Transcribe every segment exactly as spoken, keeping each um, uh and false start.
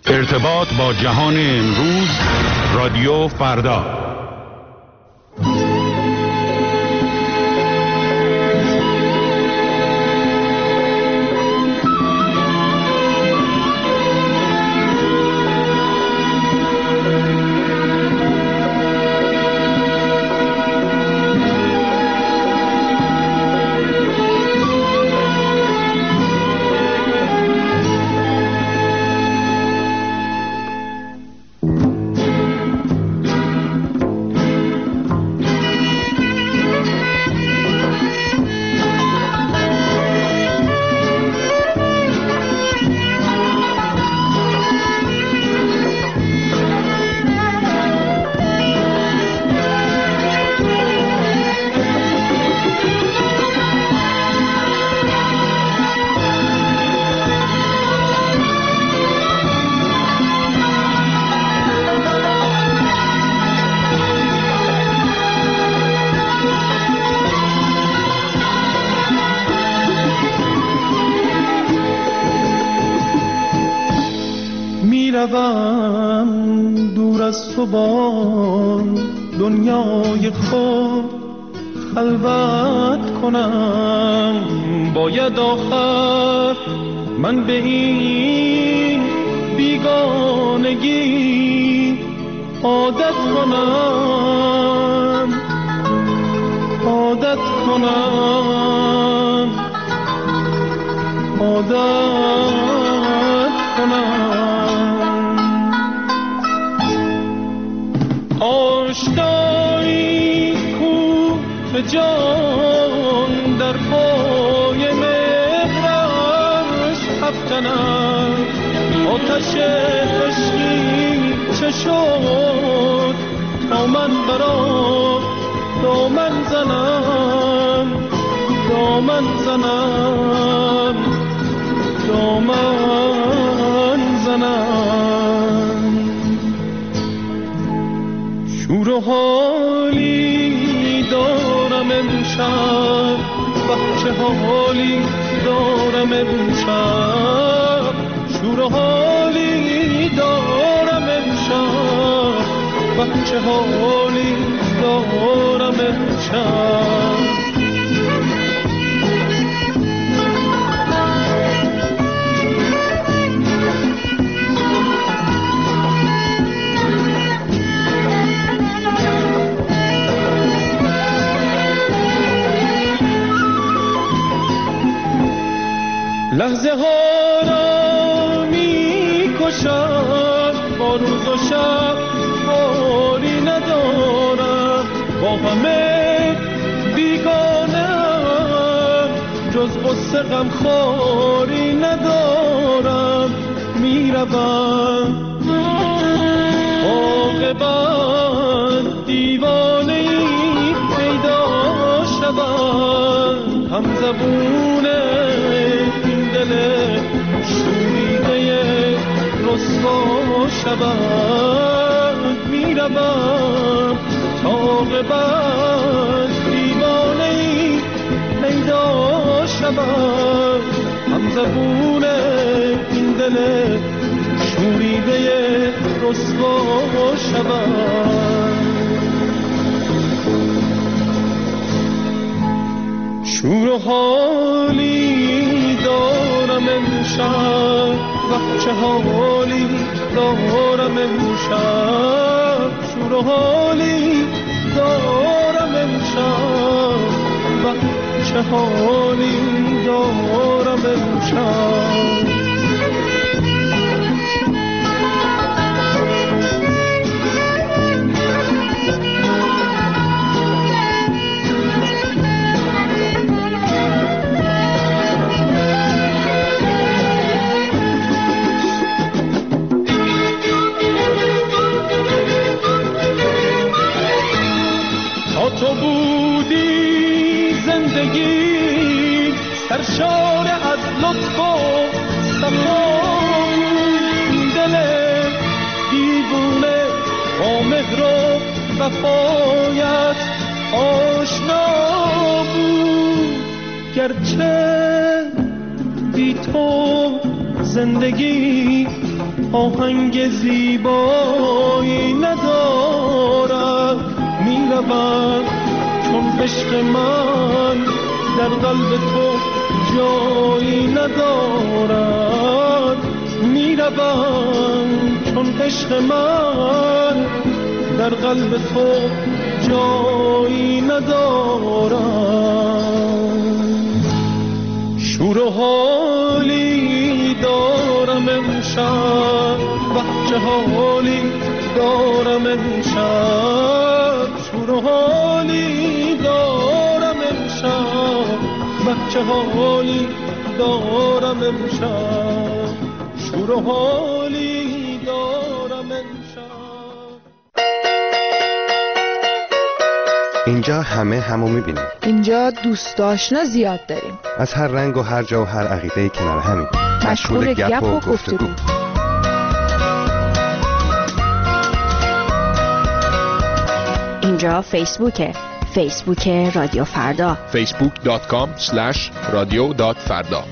ارتباط با جهان امروز، رادیو فردا. دور از تو با دنیای خود خلوت کنم، باید آخر من به این بیگانگی عادت کنم، عادت کنم، عادت کنم. آشنایی کو به جان در پای مهرش افکنم، آتش عشقی چه شد تا من برا دامن زنم، دامن زنم، دامن زنم. شور و حالی دارم امشب، بچه حالی دارم امشب، شور و حالی دارم امشب، بچه حالی دارم امشب. لحظه ها را می کشم، با روز و شب کاری ندارم، با همه بیگانم، جز غصه غم خواری ندارم. می روم عاقبت دیوانه ای پیدا شود، هم زبونه شوریده رسوا شود. می روم تا عاقبت دیوانه‌ای پیدا شود، هم زبون این دل شوریده رسوا شود. شور و حالی دارم امشب، بچه حالی دارم امشب، شور و حالی دارم امشب، بچه حالی دارم امشب. تو بودی زندگی سرشار از لطف و صفای، دل دیوونه با مهر و وفایت آشنا بود، گرچه بی تو زندگی آهنگ زیبایی ندارد، میروم چون عشق من در قلب تو جایی ندارد، میروم چون عشق من در قلب تو جایی ندارد. شور و حالی دارم امشب، وقت حالی دارم امشب، شور و حالی دارم امشب، وقت حالی دارم امشب، شور و حالی دارم امشب. اینجا همه همو میبینیم. اینجا دوست آشنا زیاد داریم. از هر رنگ و هر جا و هر عقیده کنار همین. مشغول گپ و گفتگو. اینجا فیسبوکه. فیسبوک رادیو فردا. فیسبوک دات کام اسلش رادیو دات فردا.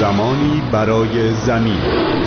زمانی برای زمین.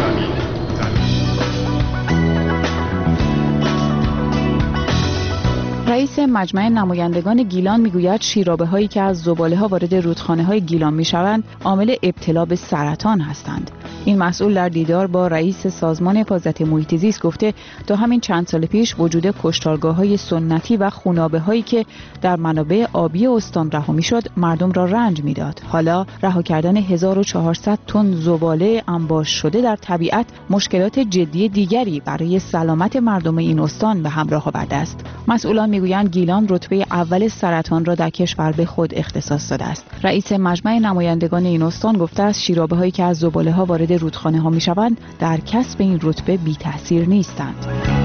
رئیس مجمع نمایندگان گیلان میگوید شیرابه هایی که از زباله ها وارد رودخانه های گیلان میشوند عامل ابتلا به سرطان هستند. این مسئول در دیدار با رئیس سازمان حفاظت محیط زیست گفته تا همین چند سال پیش وجود کشتارگاه‌های سنتی و خونابه هایی که در منابع آبی استان رها میشد مردم را رنج میداد. حالا رها کردن هزار و چهارصد تن زباله انباش شده در طبیعت مشکلات جدی دیگری برای سلامت مردم این استان به همراه آورده است. مسئولان میگویند گیلان رتبه اول سرطان را در کشور به خود اختصاص داده است. رئیس مجمع نمایندگان این استان گفته است شیرابه هایی که از زباله ها وارد رودخانه ها می شوند در کسب این رتبه بی تأثیر نیستند.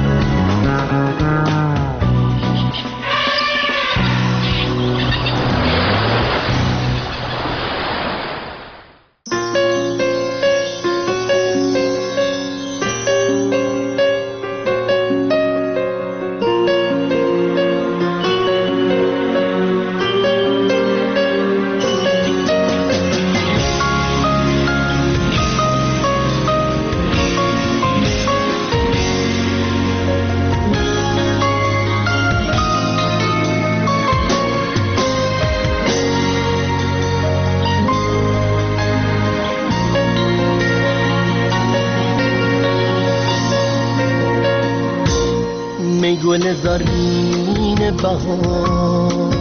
گل زرین بهار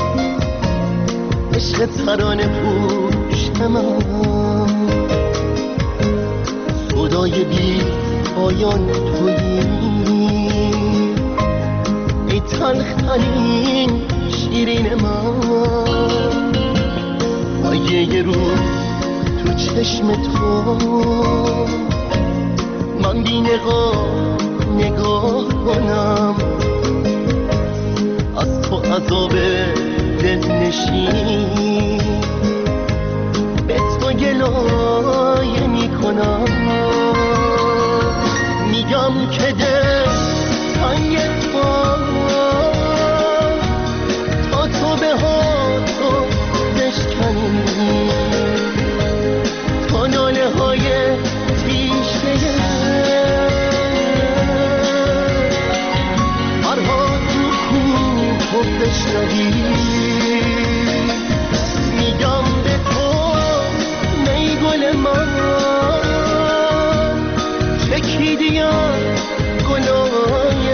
عشق ترانه پوش من خدای بی پایان تویی ای تلخترین شیرین من اگه یه روز تو چشم تو من بی نقاب نگاه کنم از تو عذاب دل نشین به تو گلایه می کنم میگم که دل تنگ تو تا تو به ها تو بشکنی تا ناله های تیشه خود بشنوی میگم به تو می گل من چکیدیم گلای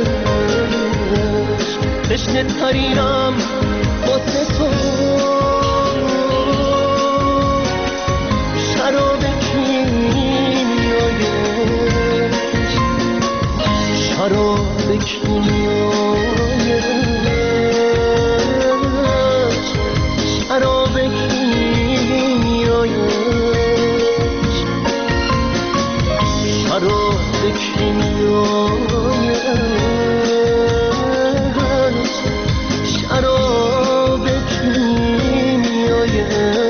عشق تشنه ترینم واسه تو شراب کیمیای شراب کیمیای شراب کیمیای شراب کیمیای شراب کیمیای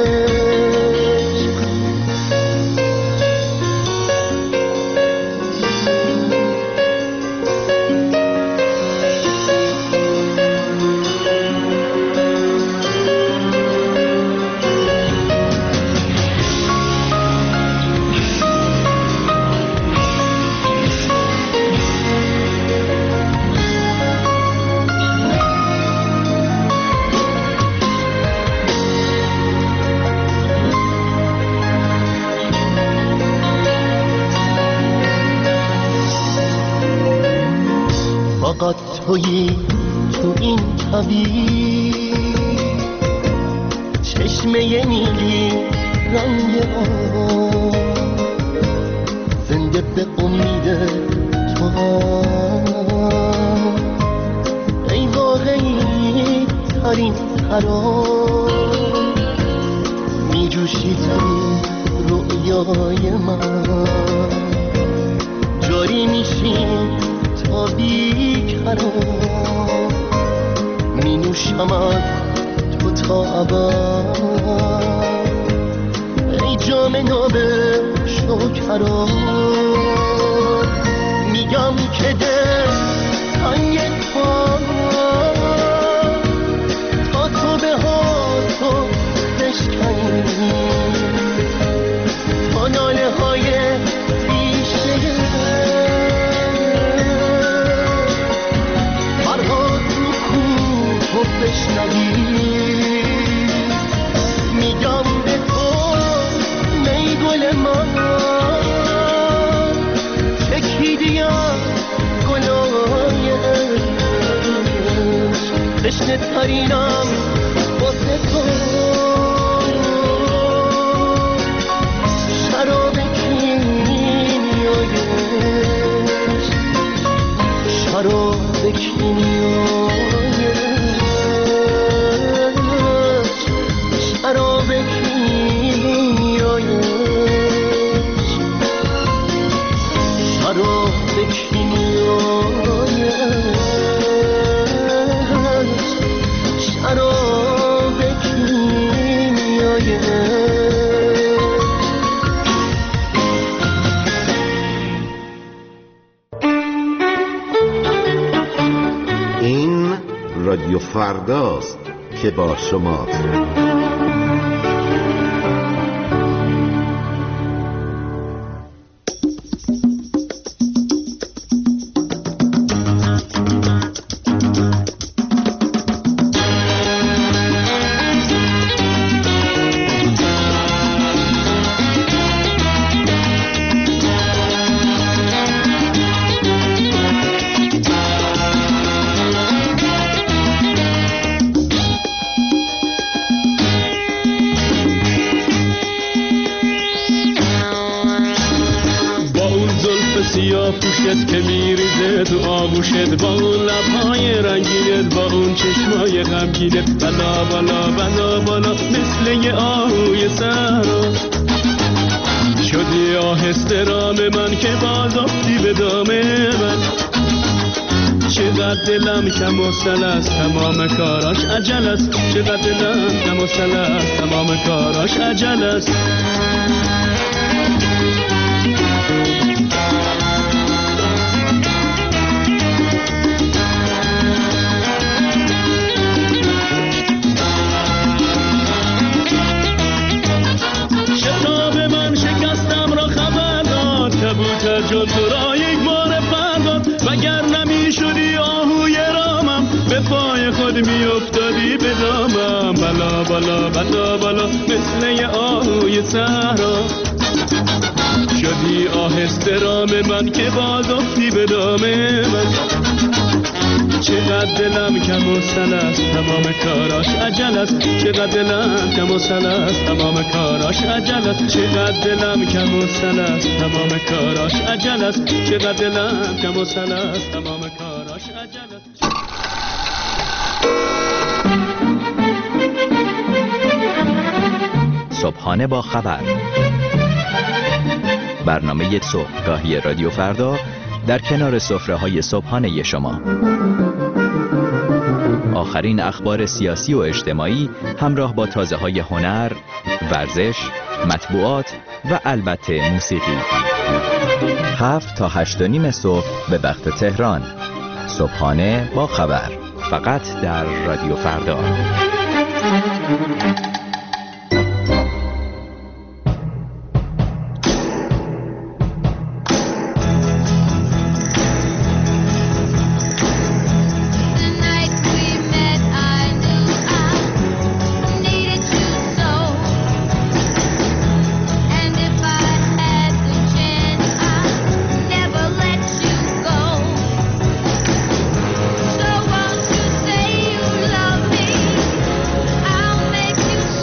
فقط تویی تو این طبیب چشمه نیلی رنگ آب زنده به امید تو ای واقعی ترین خراب می جوشی تو رویای من جاری میشی تا بیکرار می نوشم از تو تا ابد ای جام ناب شکران میگم که دل تنگ تو تا تو به ها تو بشکنی های بیشه فرهاد رو کوه و بشنوی میگم به تو می گل من چکیدیم گلای تشنه ترینم واسه تو شراب کیمیایش شراب کیمیایش شراب کیمیایش شراب کیمیایش شراب کیمیایش. این رادیو فرداست که با شماست. که میریزه تو آغوشت، با اون لبهای رنگینت، با اون چشمای غمگینت، بالا بالا بالا بالا مثل یه آهوی صحرا شدی آهسته رام من که باز افتی به دام من. چقدر دلم کم و سل است تمام کاراش عجل است، چقدر دلم کم و سل است تمام کاراش عجل است. جان تو را یک بار پرداد، وگر نمی شدی آهوی رامم به پای خود می افتادی به دامم. بالا بالا بالا بالا مثل یه آهوی صحرا شدی آهسته رام من که باز افتی به دام من. چقدر دلم کم و سل است تمام کاراش عجل است، چقدر دلم کم و سل است تمام کاراش عجل است، چقدر دلم کم و سل است تمام کاراش عجل است، چقدر دلم کم و سل است تمام کاراش عجل است. صبحانه با خبر، برنامه صبحگاهی رادیو فردا در کنار سفره‌های صبحانه شما. آخرین اخبار سیاسی و اجتماعی همراه با تازه‌های هنر، ورزش، مطبوعات و البته موسیقی. هفت تا هشت و نیم صبح به وقت تهران. صبحانه با خبر، فقط در رادیو فردا. Make you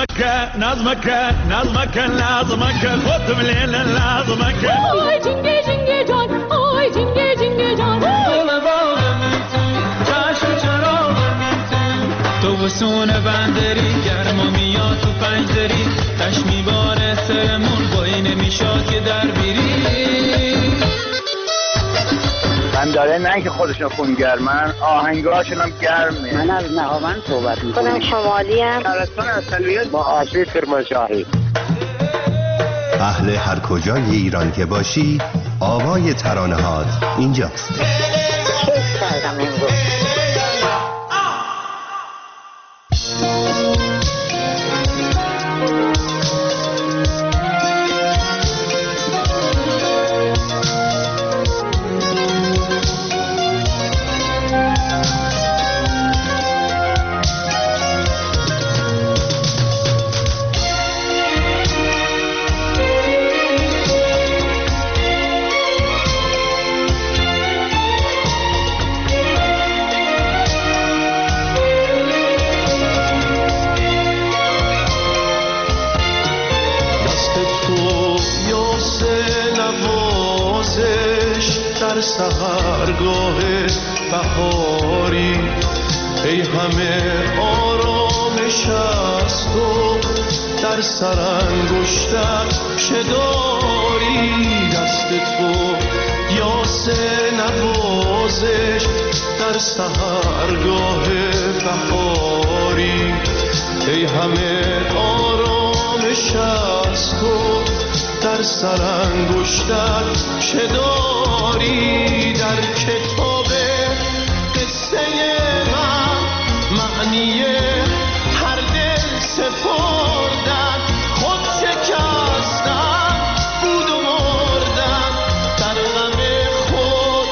نظمك نظمك نظمك لازمك خدم ليلة لازمك آی جنگه جنگه جان آی جنگه جنگه جان دل باغم تو چشم چراغم تو تو وسون بندری گرما میاد تو پنجدری تش میباره سرمون با این نمیشاد که در بیری من داره نه که خودشون خونگرمن آهنگاشون هم گرمه. من از نهاوند صحبت میکنم. خودم شمالی ام. شهرستان اصلیت با آشی کرمانشاهی. اهل هر کجای ایران که باشی آوای ترانه هات اینجاست. کیف کردم امروز. سحرگاه بهاری ای همه آرامش از تو در سرانگشتم شداری دست تو یاس نوازش در سحرگاه بهاری ای همه آرامش از تو در سرانگشتم شداری در کتاب قصه من معنی هر دل سپردن خود شکستن بود و مردن در غم خود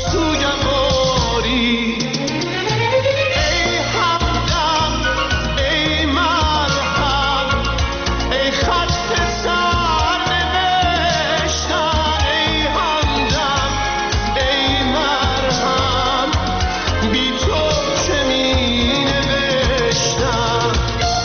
سوگواری ای همدم ای مرهم ای خط سر نوشتن ای همدم ای مرهم بی تو چه می نوشتم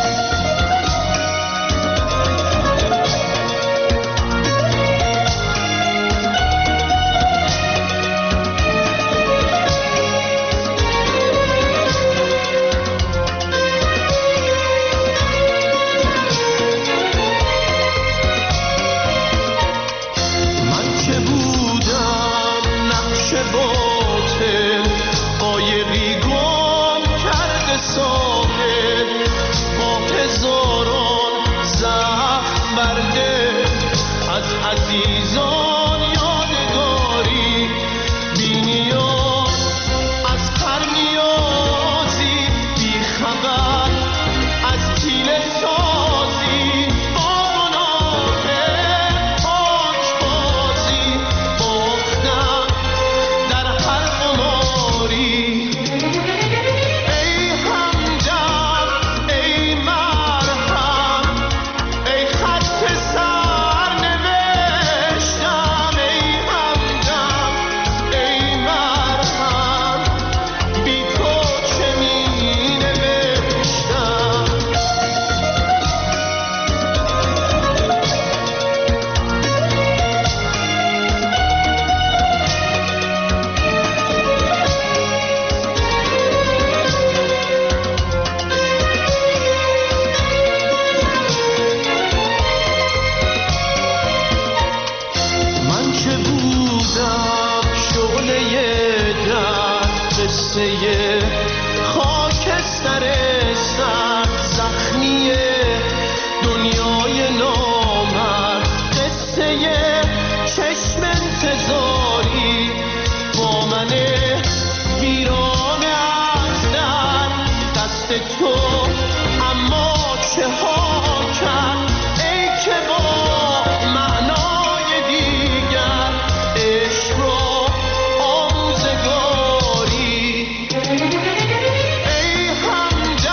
من که بودم نقش باطل قایقی گم کرده ساحل با هزاران زخم برده از عزیزان یادگاری بی نیاز از هر نیازی بی خبر از پیله سازی با گناه پاکبازی باختم در هر قماری ای همدم ای مرهم ای خط سر نوشتم ای همدم ای مرهم بی تو چه می نوشتم من که بودم شعله در قصه خاکستر سر زخمی دنیای نامرد قصه چشم انتظاری با من ویران از در دست تو اما چه ها کرد ای که با معنای دیگر عشق را آموزگاری ای همدم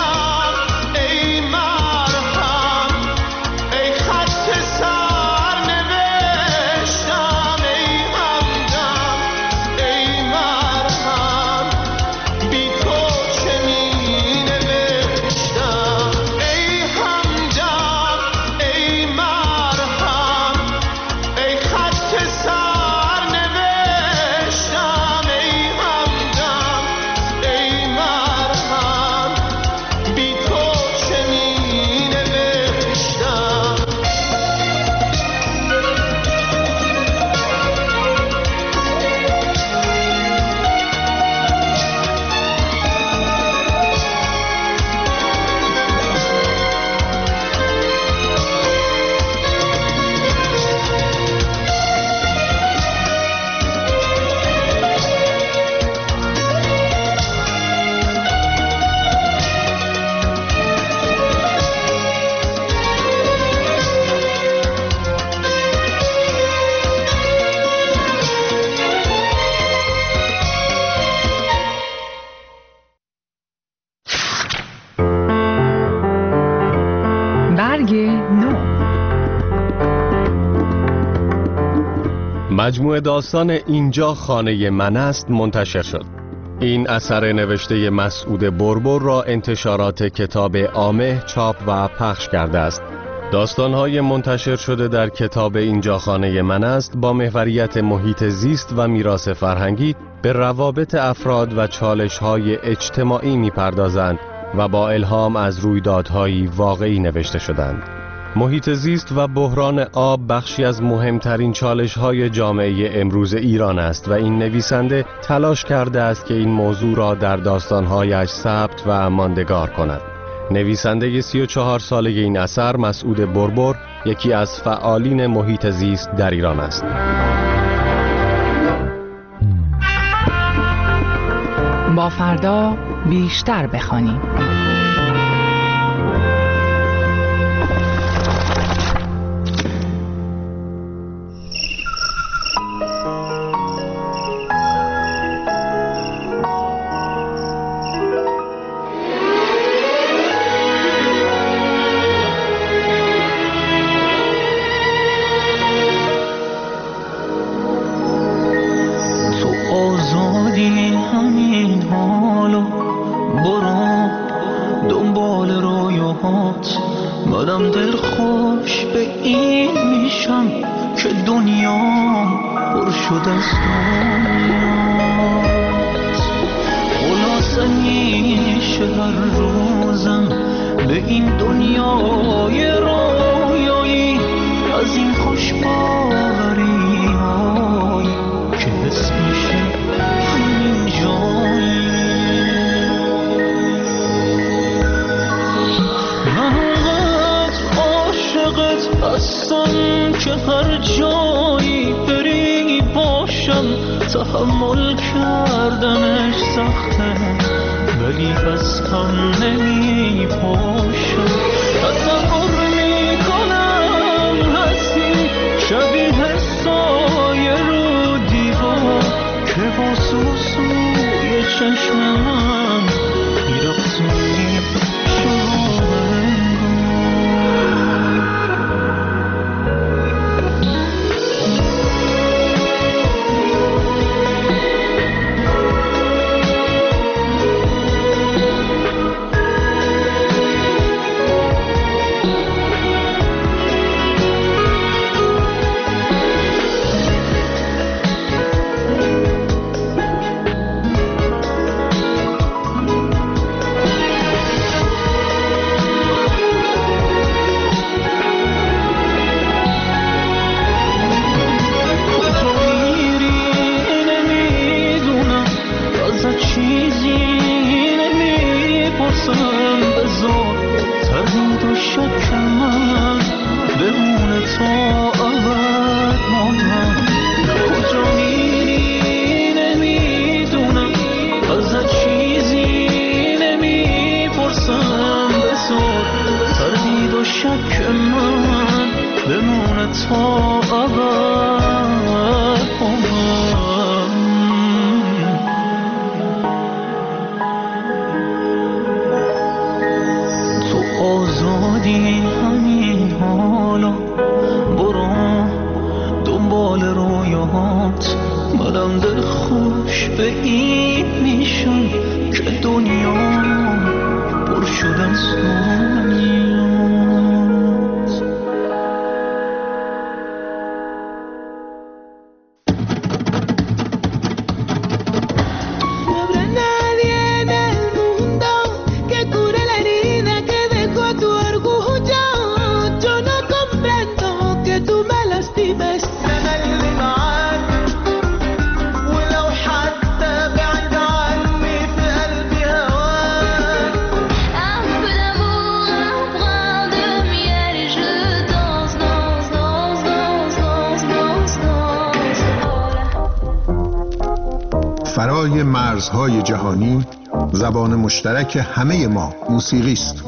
مجموعه داستان اینجا خانه من است منتشر شد. این اثر نوشته مسعود بربر را انتشارات کتاب عامه چاپ و پخش کرده است. داستان‌های منتشر شده در کتاب اینجا خانه من است با محوریت محیط زیست و میراث فرهنگی به روابط افراد و چالش‌های اجتماعی می‌پردازند و با الهام از رویدادهای واقعی نوشته شدند. محیط زیست و بحران آب بخشی از مهمترین چالش‌های جامعه امروز ایران است و این نویسنده تلاش کرده است که این موضوع را در داستان‌هایش ثبت و ماندگار کند. نویسنده سی و چهار ساله این اثر مسعود بربر یکی از فعالین محیط زیست در ایران است. با فردا بیشتر بخوانیم. منم دلخوش به این میشم که دنیا پر شده از دنیاست. خلاصه میشه هر روزم به این دنیای رویایی از این خوشباری های که حس میشه همین جایی. هستم که هر جایی بری باشم، تحمل کردنش سخته ولی از هم نمی پاشم. تصور می کنم هستی شبیه سایه رو دیوار که با سوسوی چشم من میرقصونی فرای مرزهای جهانی، زبان مشترک همه ما موسیقی است.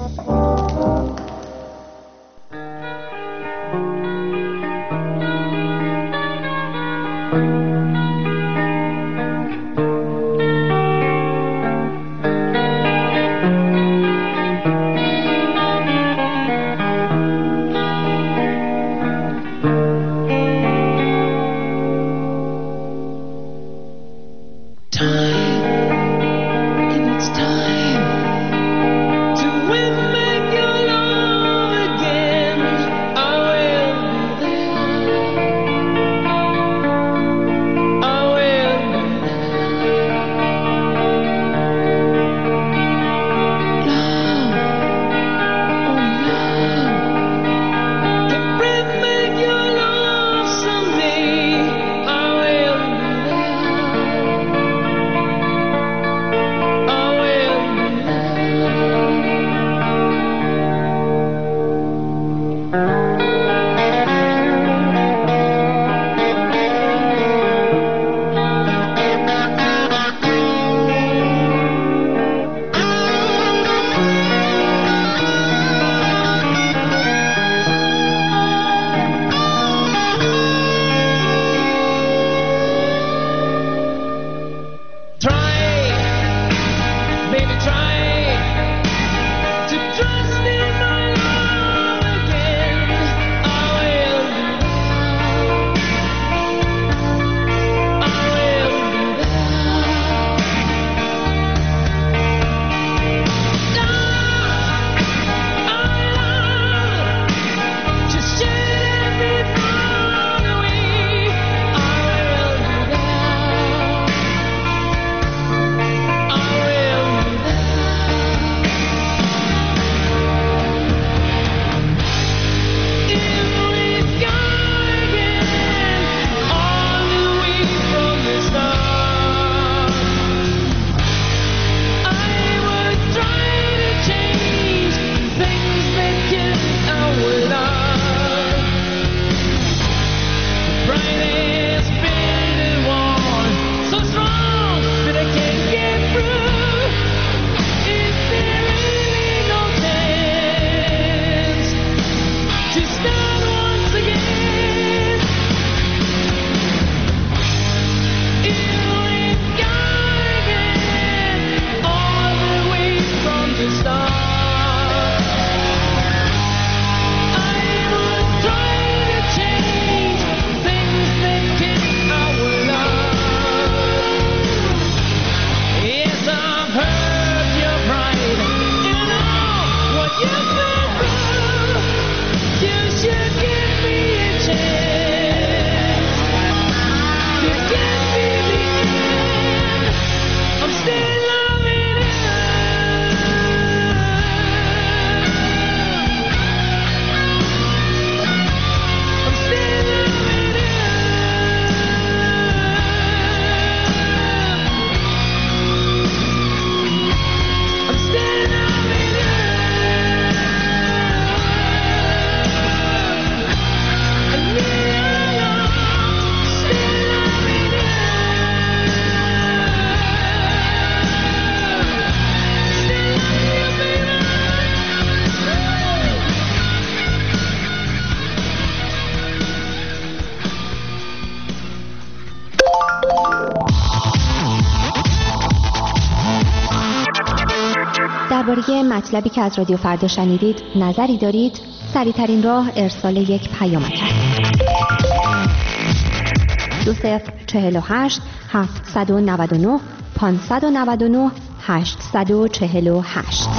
درباره مطلبی که از رادیو فردا شنیدید نظری دارید؟ سریع‌ترین راه ارسال یک پیامک است. دو صفر چهل و هشت هفتصد و نود و نه پانصد و نود و نه هشتصد و چهل و هشت.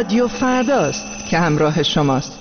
رادیو فرداست که همراه شماست.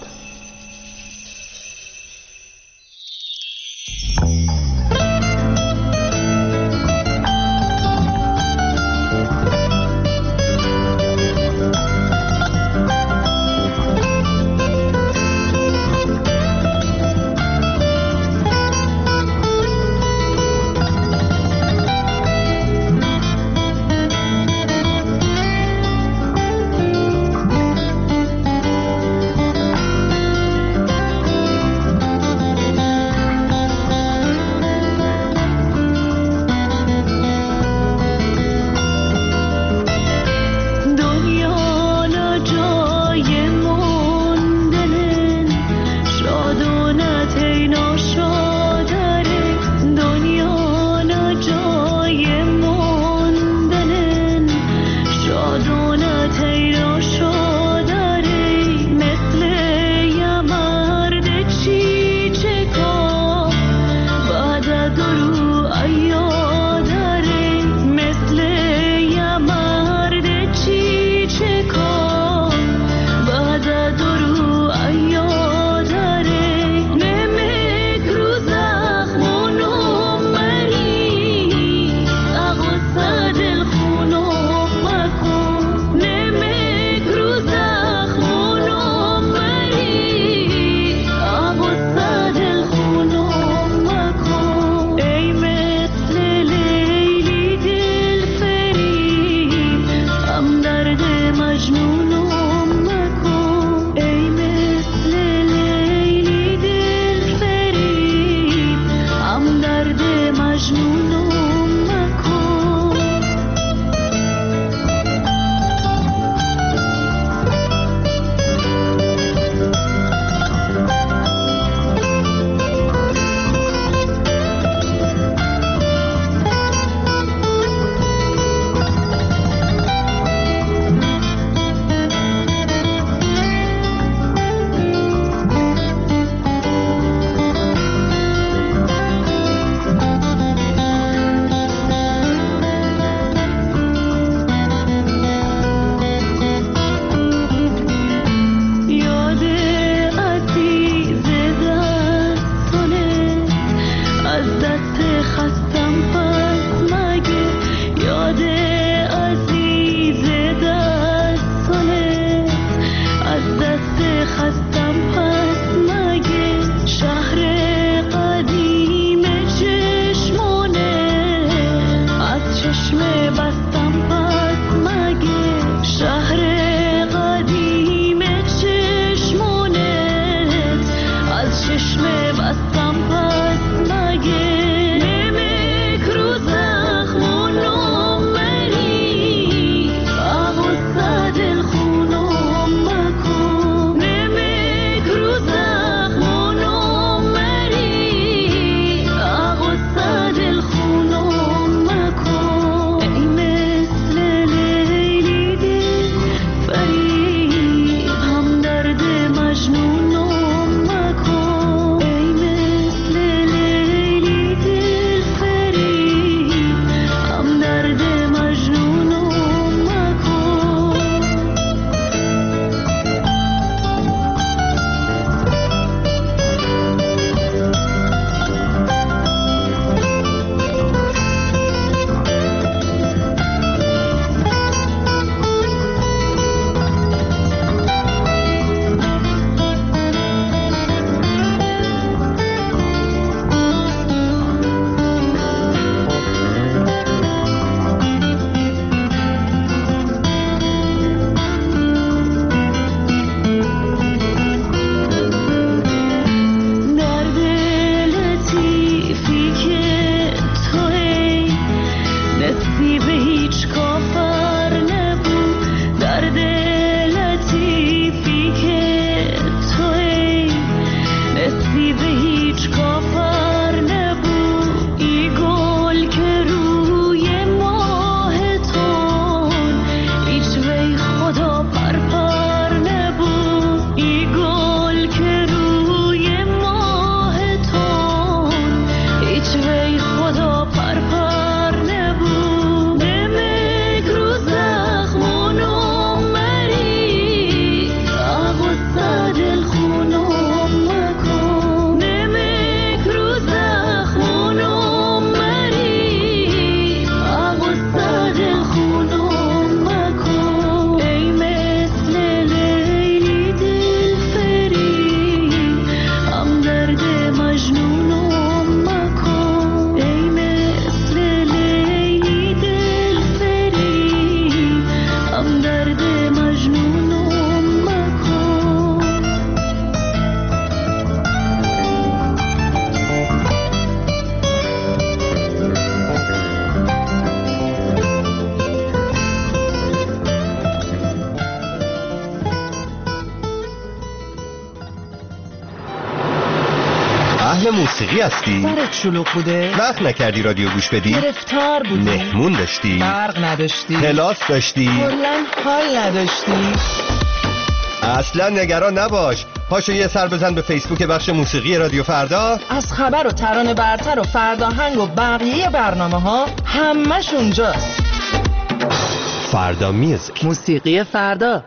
اهل موسیقی هستی؟ سرت شلوغ بوده؟ وقت نکردی رادیو گوش بدی؟ گرفتار بودی؟ مهمون داشتی؟ برق نداشتی؟ کلاس داشتی؟ کلاً حال نداشتی؟ اصلا نگران نباش، پاشو یه سر بزن به فیسبوک بخش موسیقی رادیو فردا. از خبر و ترانه برتر و فرداهنگ و بقیه برنامه ها همش اونجاست. فردا میوزیک، موسیقی فردا.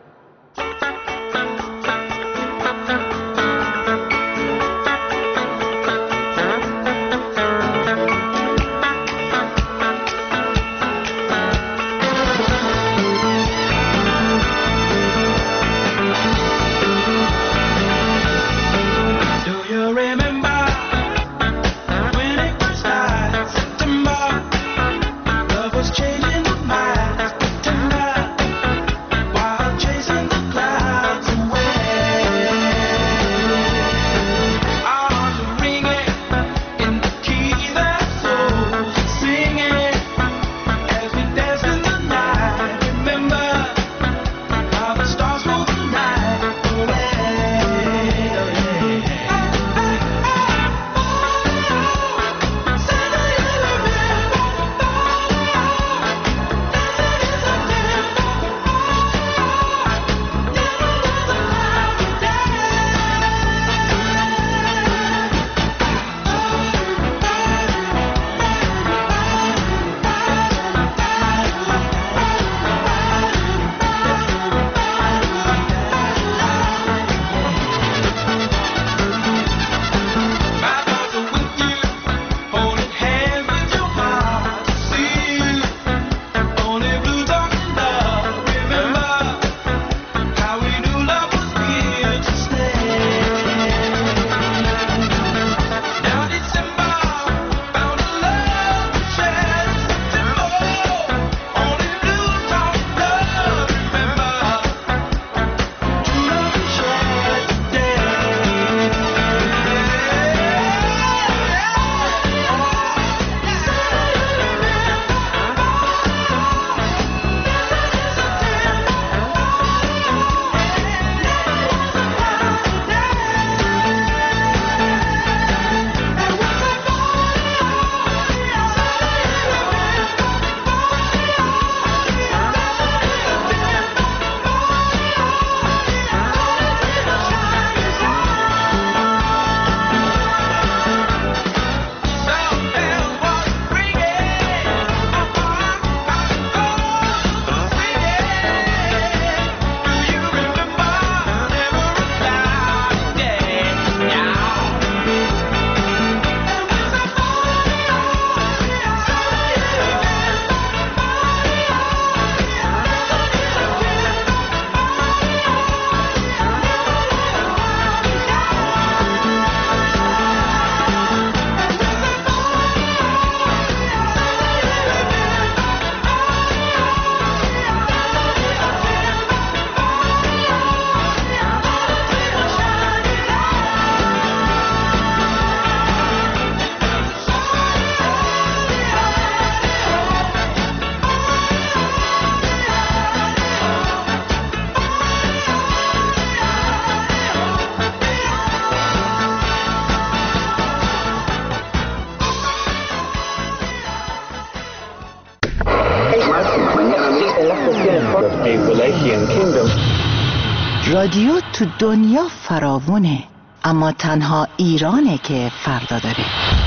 رادیو تو دنیا فراوونه، اما تنها ایرانه که فردا داره.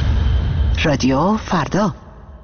رادیو فردا.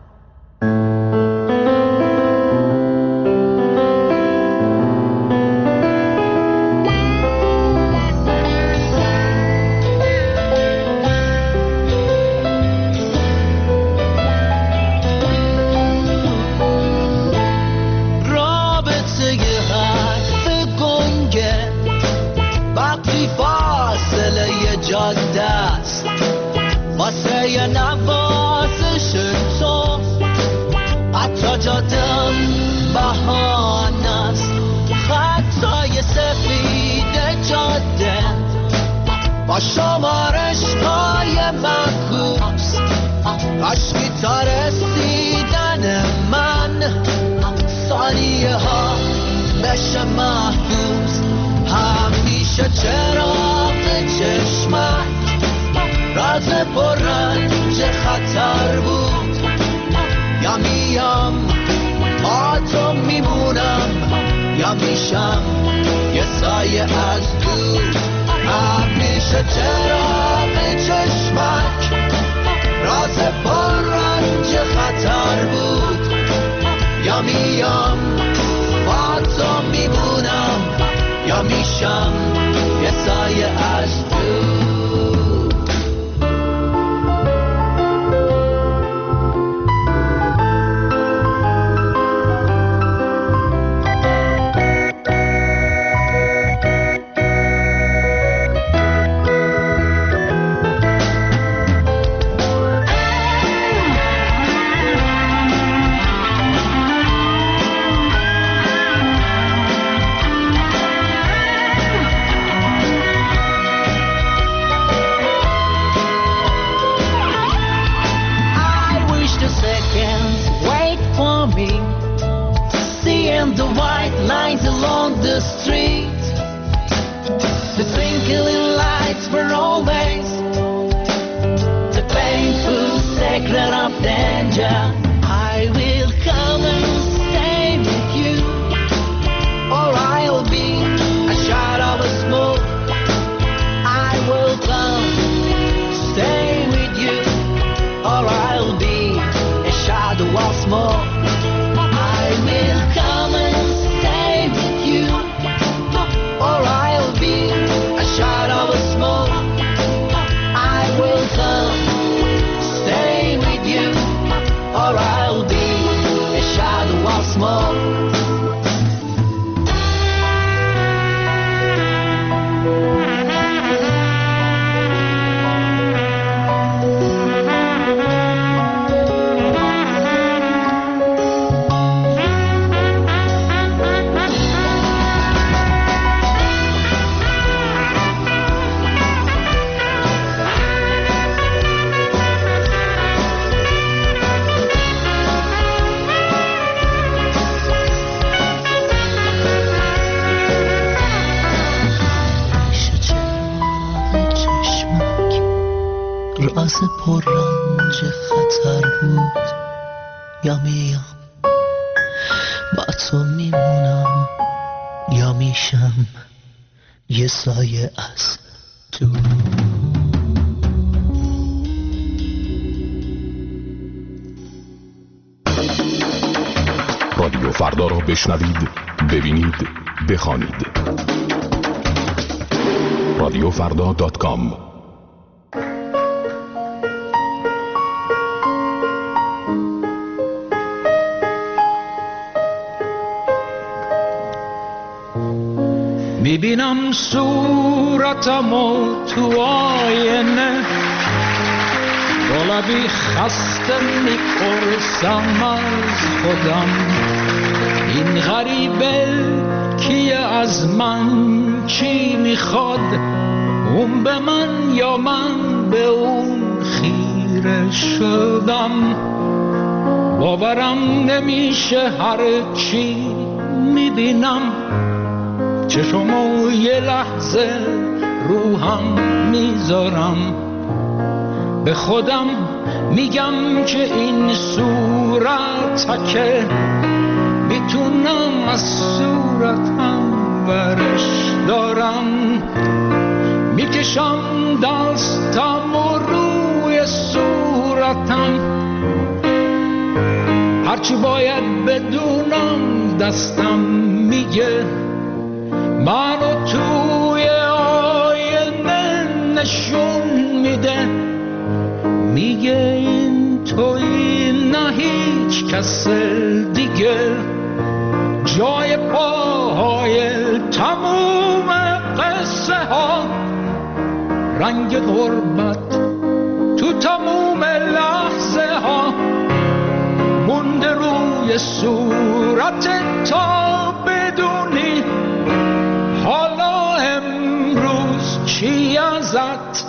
شمارش های معکوس عشقی تا رسیدن من ثانیه ها بشه محبوس همیشه چراغ چشمت راز پررنج خطر بود. یا میام با تو میمونم یا میشم یه سایه از دور. همیشه چراغ چشمک راز پررنج خطر بود. یا میام با تو میمونم یا میشم یه سایه از دور. راز پررنج خطر بود. یا میام با تو میمونم یا میشم یه سایه از دور. رادیو فردا را بشنوید، ببینید، بخوانید. رادیو فردا دات کام. میبینم صورتمو تو آینه، با لبی خسته میپرسم از خودم این غریبه کیه، از من چی میخواد، اون به من یا من به اون خیره شدم. باورم نمیشه هر چی میبینم، چشمو یه لحظه روحم میذارم، به خودم میگم که این صورت که میتونم از صورتم برش دارم. میکشم دستم و روی صورتم، هرچی باید بدونم دستم میگه، منو توی آینه نشون میده، میگه این توی نه هیچ کس دیگه، جای پاهای تموم قصه ها، رنگ غربت تو تموم لحظه ها، مونده روی صورت تا بدونی حالا امروز چی ازت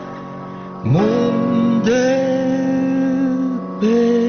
مونده به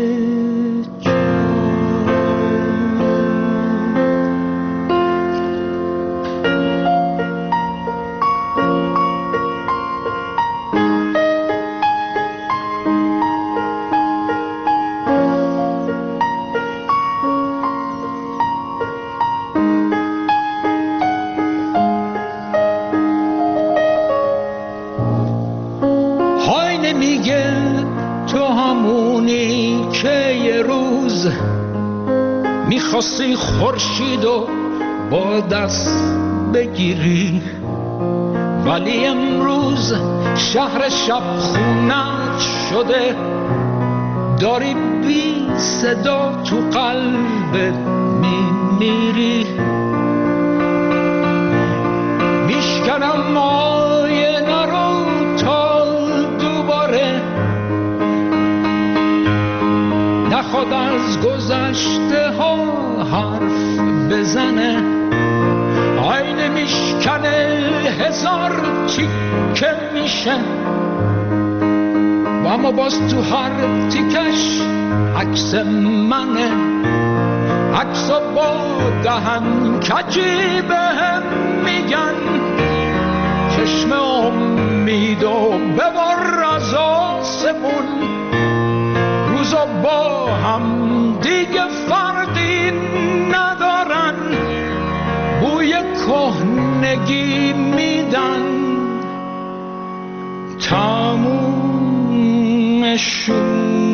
آینه میگه تو همونی که یه روز میخواستی خورشید و با دست بگیری، ولی امروز شهر شب خونت شده، داری بی صدا تو قلبت میمیری. میشکنم آینه رو تا دوباره نخواد از گذشته ها حرف بزنه. آینه میشکنه هزار تیکه میشه، و اما باز تو هر تیکش عکس منه. عکس با دهن کجی بهم میگن چشم امید و ببر از آسمون. روزا با هم دیگه فرقی ندارن، بوی کهنگی میدن، تمومشون